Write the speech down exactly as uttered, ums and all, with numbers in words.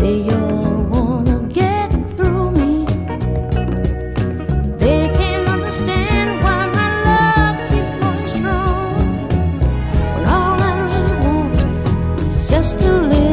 They all wanna get through me. They can't understand why my love keeps going strong, when all I really want is just to live.